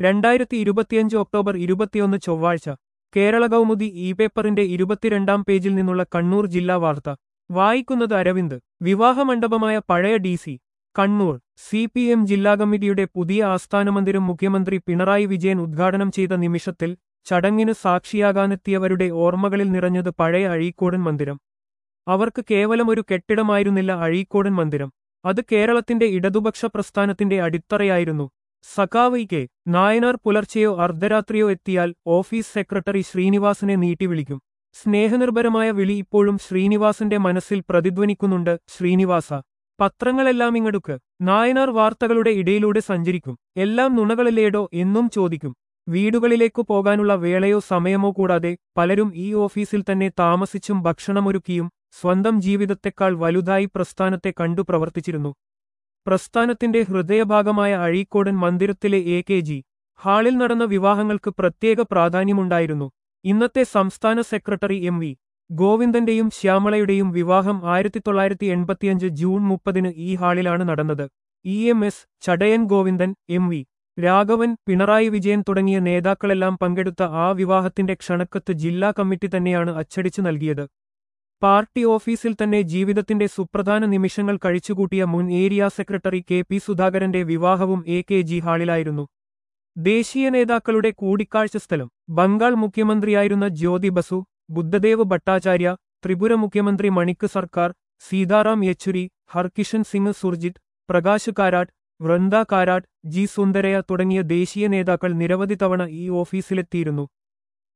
2025 October 21 ചൊവ്വാഴ്ച Kerala Kaumudi E പേപ്പറിന്റെ 22-ാം പേജിൽ നിന്നുള്ള കണ്ണൂർ ജില്ലാ വാർത്ത വായിക്കുന്നത് അരവിന്ദ്. വിവാഹമണ്ഡപമായ പഴയ DC കണ്ണൂർ CPM ജില്ലാ കമ്മിറ്റിയുടെ പുതിയ ആസ്ഥാനമന്ദിരം മുഖ്യമന്ത്രി പിണറായി വിജയൻ ഉദ്ഘാടനം ചെയ്ത നിമിഷത്തിൽ ചടങ്ങിന് സാക്ഷിയാകാനെത്തിയവരുടെ ഓർമ്മകളിൽ നിറഞ്ഞത് പഴയ അഴീക്കോടൻ മന്ദിരം. അവർക്ക് കേവലം ഒരു കെട്ടിടമായിരുന്നില്ല അഴീക്കോടൻ മന്ദിരം, അത് കേരളത്തിന്റെ ഇടതുപക്ഷ പ്രസ്ഥാനത്തിന്റെ അടിത്തറയായിരുന്നു. സഖാവ് കെ നായനാർ പുലർച്ചെയോ അർദ്ധരാത്രിയോ എത്തിയാൽ ഓഫീസ് സെക്രട്ടറി ശ്രീനിവാസനെ നീട്ടിവിളിക്കും. സ്നേഹനിർഭരമായ വിളി ഇപ്പോഴും ശ്രീനിവാസന്റെ മനസ്സിൽ പ്രതിധ്വനിക്കുന്നുണ്ട്. ശ്രീനിവാസ, പത്രങ്ങളെല്ലാം ഇങ്ങടുക്ക്. നായനാർ വാർത്തകളുടെ ഇടയിലൂടെ സഞ്ചരിക്കും. എല്ലാം നുണകളിലേടോ എന്നും ചോദിക്കും. വീടുകളിലേക്കു പോകാനുള്ള വേളയോ സമയമോ കൂടാതെ പലരും ഈ ഓഫീസിൽ തന്നെ താമസിച്ചും ഭക്ഷണമൊരുക്കിയും സ്വന്തം ജീവിതത്തെക്കാൾ വലുതായി പ്രസ്ഥാനത്തെ കണ്ടു പ്രവർത്തിച്ചിരുന്നു. പ്രസ്ഥാനത്തിന്റെ ഹൃദയഭാഗമായ അഴീക്കോടൻ മന്ദിരത്തിലെ AKG ഹാളിൽ നടന്ന വിവാഹങ്ങൾക്ക് പ്രത്യേക പ്രാധാന്യമുണ്ടായിരുന്നു. ഇന്നത്തെ സംസ്ഥാന സെക്രട്ടറി MV ഗോവിന്ദന്റെയും ശ്യാമളയുടെയും വിവാഹം 1985 ജൂൺ 30 ഈ ഹാളിലാണ് നടന്നത്. EMS ചടയൻ ഗോവിന്ദൻ, MV രാഘവൻ, പിണറായി വിജയൻ തുടങ്ങിയ നേതാക്കളെല്ലാം പങ്കെടുത്ത ആ വിവാഹത്തിന്റെ ക്ഷണക്കത്ത് ജില്ലാ കമ്മിറ്റി തന്നെയാണ് അച്ചടിച്ചു നൽകിയത്. പാർട്ടി ഓഫീസിൽ തന്നെ ജീവിതത്തിന്റെ സുപ്രധാന നിമിഷങ്ങൾ കഴിച്ചുകൂട്ടിയ മുൻ ഏരിയ സെക്രട്ടറി KP സുധാകരന്റെ വിവാഹവും AKG ഹാളിലായിരുന്നു. ദേശീയ നേതാക്കളുടെ കൂടിക്കാഴ്ച സ്ഥലം ബംഗാൾ മുഖ്യമന്ത്രിയായിരുന്ന ജ്യോതി ബസു, ബുദ്ധദേവ് ഭട്ടാചാര്യ, ത്രിപുര മുഖ്യമന്ത്രി മണിക് സർക്കാർ, സീതാറാം യെച്ചൂരി, ഹർകിഷൻ സിംഗ് സുർജിത്, പ്രകാശ് കാരാട്ട്, വൃന്ദ കാരാട്ട്, G സുന്ദരയ്യ തുടങ്ങിയ ദേശീയ നേതാക്കൾ നിരവധി തവണ ഈ ഓഫീസിലെത്തിയിരുന്നു.